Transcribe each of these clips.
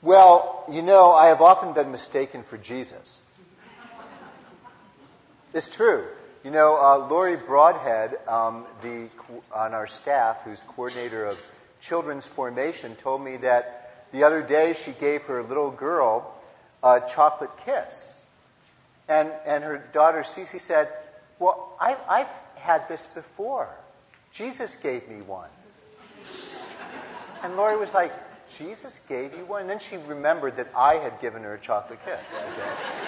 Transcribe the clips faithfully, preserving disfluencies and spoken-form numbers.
Well, you know, I have often been mistaken for Jesus. It's true. You know, uh, Lori Broadhead, um, the on our staff, who's coordinator of children's formation, told me that the other day she gave her little girl a chocolate kiss. And and her daughter Cece said, well, I, I've had this before. Jesus gave me one. And Lori was like, Jesus gave you one? And then she remembered that I had given her a chocolate kiss. Okay?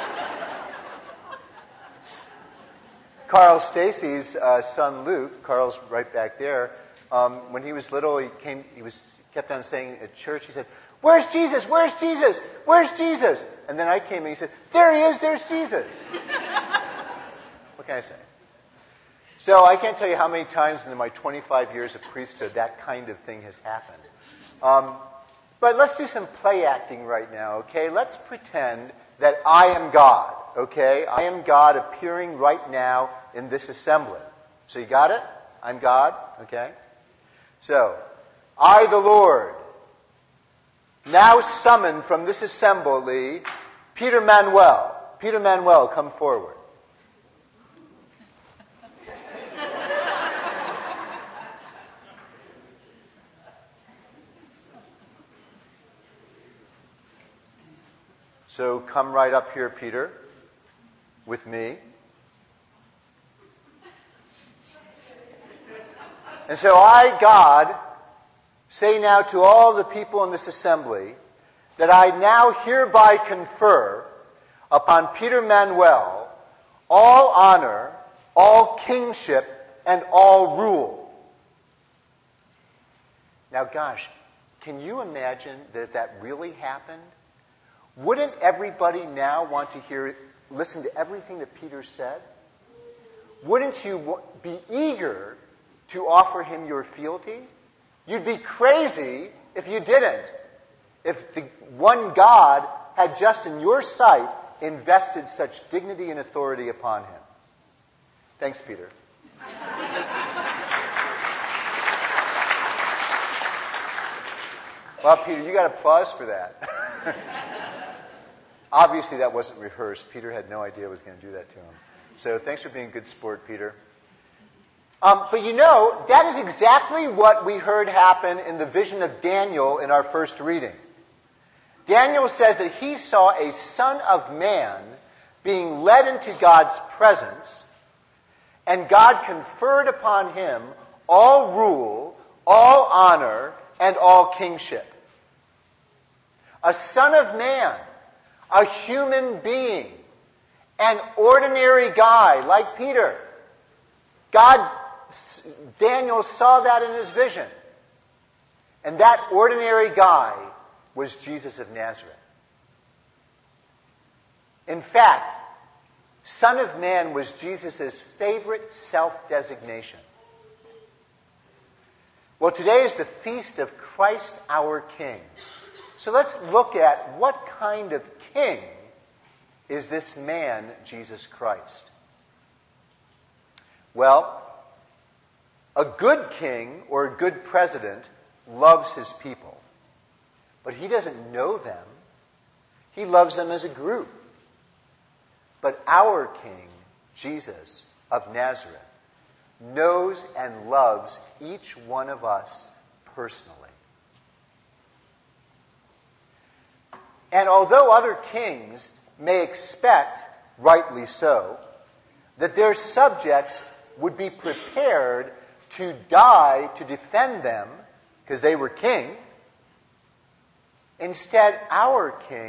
Carl Stacy's uh, son Luke, Carl's right back there, um, when he was little, he came. He was kept on saying at church, he said, "Where's Jesus? Where's Jesus? Where's Jesus?" And then I came and he said, "There he is, there's Jesus." What can I say? So I can't tell you how many times in my twenty-five years of priesthood that kind of thing has happened. Um, but let's do some play acting right now, okay? Let's pretend that I am God, okay? I am God appearing right now in this assembly. So you got it? I'm God, okay? So, I, the Lord, now summon from this assembly Peter Manuel. Peter Manuel, come forward. So come right up here, Peter, with me. And so I, God, say now to all the people in this assembly that I now hereby confer upon Peter Manuel all honor, all kingship, and all rule. Now, gosh, can you imagine that if that really happened? Wouldn't everybody now want to hear, listen to everything that Peter said? Wouldn't you be eager to offer him your fealty? You'd be crazy if you didn't. If the one God had just in your sight invested such dignity and authority upon him. Thanks, Peter. Well, Peter, you got applause for that. Obviously, that wasn't rehearsed. Peter had no idea I was going to do that to him. So thanks for being a good sport, Peter. Um, but you know, that is exactly what we heard happen in the vision of Daniel in our first reading. Daniel says that he saw a son of man being led into God's presence, and God conferred upon him all rule, all honor, and all kingship. A son of man, a human being, an ordinary guy like Peter. God, Daniel saw that in his vision. And that ordinary guy was Jesus of Nazareth. In fact, Son of Man was Jesus' favorite self-designation. Well, today is the feast of Christ our King. So let's look at what kind of king is this man, Jesus Christ. Well, a good king or a good president loves his people. But he doesn't know them. He loves them as a group. But our King, Jesus of Nazareth, knows and loves each one of us personally. And although other kings may expect, rightly so, that their subjects would be prepared to die to defend them because they were king, instead our King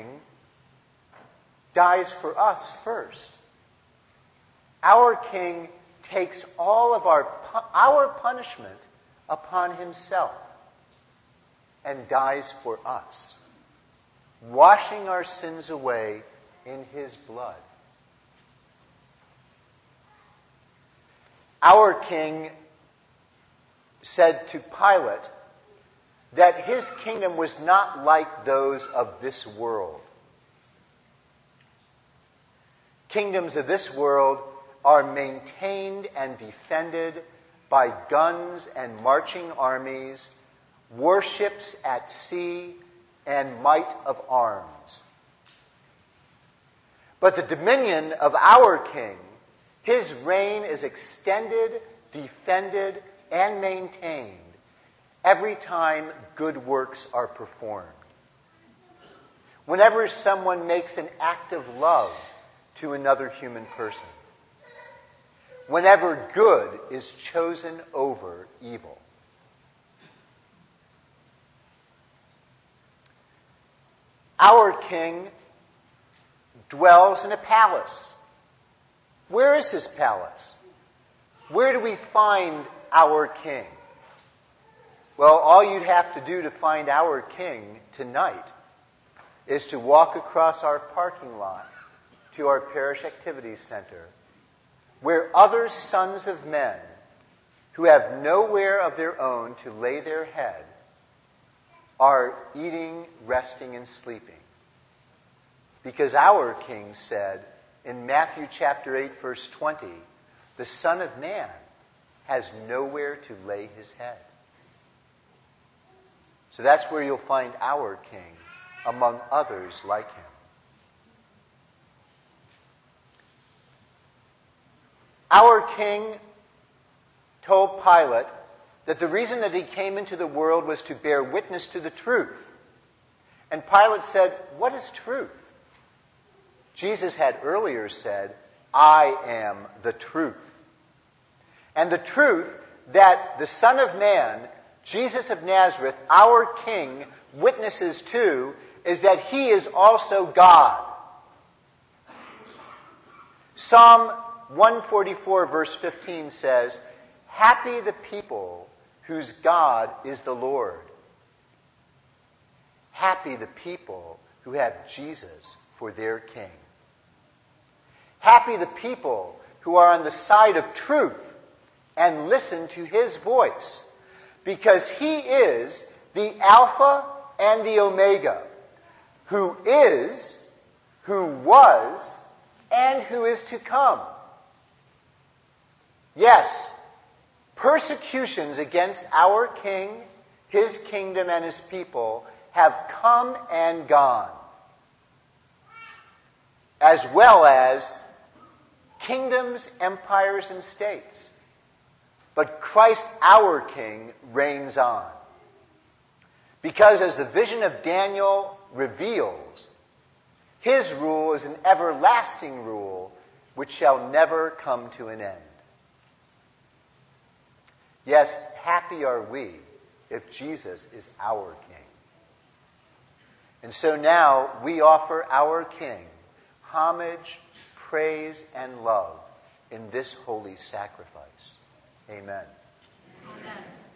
dies for us first. Our King takes all of our, our punishment upon himself and dies for us, washing our sins away in his blood. Our King said to Pilate that his kingdom was not like those of this world. Kingdoms of this world are maintained and defended by guns and marching armies, warships at sea, and might of arms. But the dominion of our King, his reign is extended, defended, and maintained every time good works are performed. Whenever someone makes an act of love to another human person. Whenever good is chosen over evil. Our King dwells in a palace. Where is his palace? Where do we find our King? Well, all you'd have to do to find our King tonight is to walk across our parking lot to our parish activities center, where other sons of men who have nowhere of their own to lay their head are eating, resting, and sleeping. Because our King said in Matthew chapter eight, verse twenty, the Son of Man has nowhere to lay his head. So that's where you'll find our King, among others like him. Our King told Pilate that the reason that he came into the world was to bear witness to the truth. And Pilate said, "What is truth?" Jesus had earlier said, "I am the truth." And the truth that the Son of Man, Jesus of Nazareth, our King, witnesses to is that he is also God. Psalm one forty-four verse fifteen says, "Happy the people whose God is the Lord." Happy the people who have Jesus for their King. Happy the people who are on the side of truth and listen to his voice, because he is the Alpha and the Omega, who is, who was, and who is to come. Yes, persecutions against our King, his kingdom, and his people have come and gone, as well as kingdoms, empires, and states. But Christ, our King, reigns on. Because as the vision of Daniel reveals, his rule is an everlasting rule which shall never come to an end. Yes, happy are we if Jesus is our King. And so now we offer our King homage, praise, and love in this holy sacrifice. Amen. Amen.